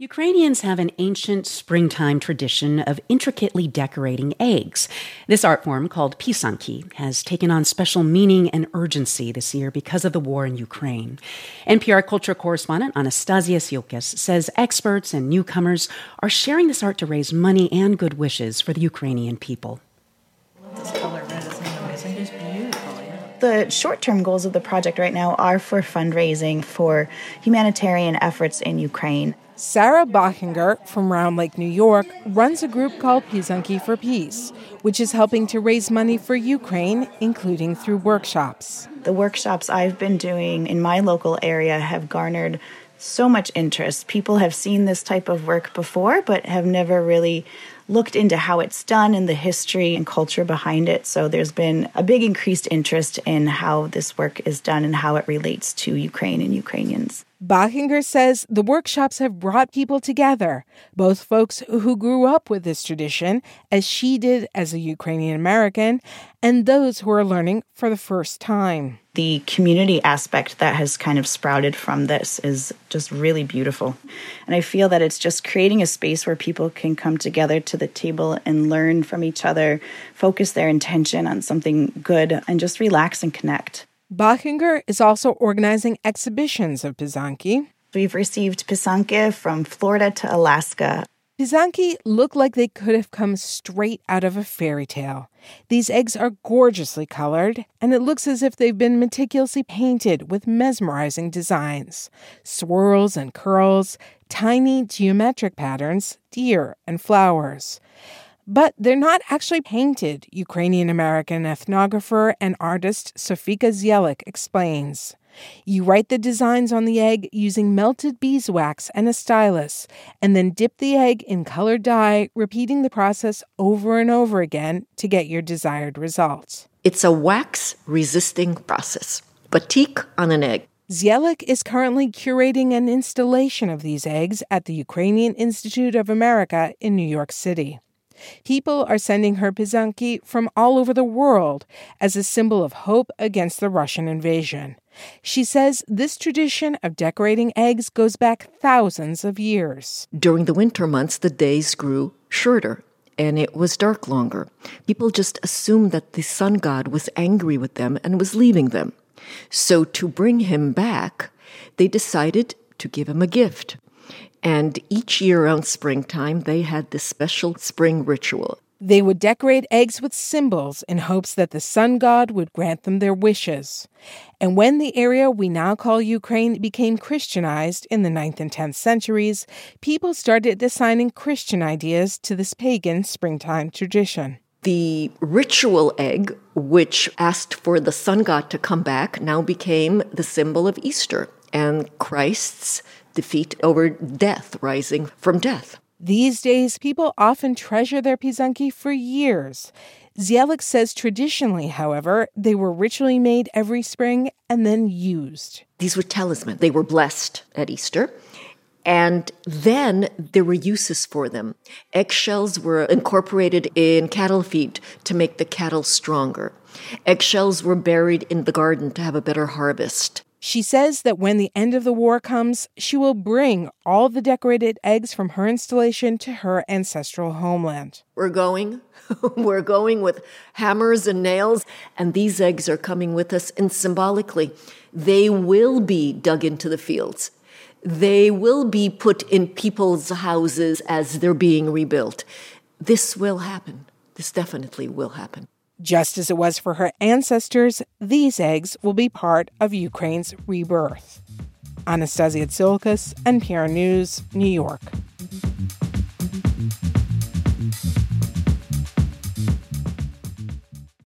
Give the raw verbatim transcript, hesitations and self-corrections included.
Ukrainians have an ancient springtime tradition of intricately decorating eggs. This art form, called pisanki, has taken on special meaning and urgency this year because of the war in Ukraine. N P R culture correspondent Anastasia Siolkas says experts and newcomers are sharing this art to raise money and good wishes for the Ukrainian people. This color red is amazing. It's beautiful, yeah. The short-term goals of the project right now are for fundraising for humanitarian efforts in Ukraine. Sarah Bachinger from Round Lake, New York, runs a group called Pisanki for Peace, which is helping to raise money for Ukraine, including through workshops. The workshops I've been doing in my local area have garnered so much interest. People have seen this type of work before, but have never really looked into how it's done and the history and culture behind it. So there's been a big increased interest in how this work is done and how it relates to Ukraine and Ukrainians. Bachinger says the workshops have brought people together, both folks who grew up with this tradition, as she did as a Ukrainian American, and those who are learning for the first time. The community aspect that has kind of sprouted from this is just really beautiful. And I feel that it's just creating a space where people can come together to the table and learn from each other, focus their intention on something good, and just relax and connect. Bachinger is also organizing exhibitions of pisanki. We've received pisanki from Florida to Alaska. Pisanki look like they could have come straight out of a fairy tale. These eggs are gorgeously colored, and it looks as if they've been meticulously painted with mesmerizing designs. Swirls and curls, tiny geometric patterns, deer and flowers. But they're not actually painted, Ukrainian-American ethnographer and artist Sofika Zielik explains. You write the designs on the egg using melted beeswax and a stylus, and then dip the egg in colored dye, repeating the process over and over again to get your desired results. It's a wax-resisting process. Batik on an egg. Zielik is currently curating an installation of these eggs at the Ukrainian Institute of America in New York City. People are sending her pisanki from all over the world as a symbol of hope against the Russian invasion. She says this tradition of decorating eggs goes back thousands of years. During the winter months, the days grew shorter, and it was dark longer. People just assumed that the sun god was angry with them and was leaving them. So to bring him back, they decided to give him a gift. And each year around springtime, they had this special spring ritual. They would decorate eggs with symbols in hopes that the sun god would grant them their wishes. And when the area we now call Ukraine became Christianized in the ninth and tenth centuries, people started assigning Christian ideas to this pagan springtime tradition. The ritual egg, which asked for the sun god to come back, now became the symbol of Easter and Christ's defeat over death, rising from death. These days, people often treasure their pisanki for years. Zielik says traditionally, however, they were ritually made every spring and then used. These were talismans. They were blessed at Easter. And then there were uses for them. Eggshells were incorporated in cattle feed to make the cattle stronger. Eggshells were buried in the garden to have a better harvest. She says that when the end of the war comes, she will bring all the decorated eggs from her installation to her ancestral homeland. We're going. We're going with hammers and nails, and these eggs are coming with us, and symbolically, they will be dug into the fields. They will be put in people's houses as they're being rebuilt. This will happen. This definitely will happen. Just as it was for her ancestors, these eggs will be part of Ukraine's rebirth. Anastasia Siolkas, N P R News, New York.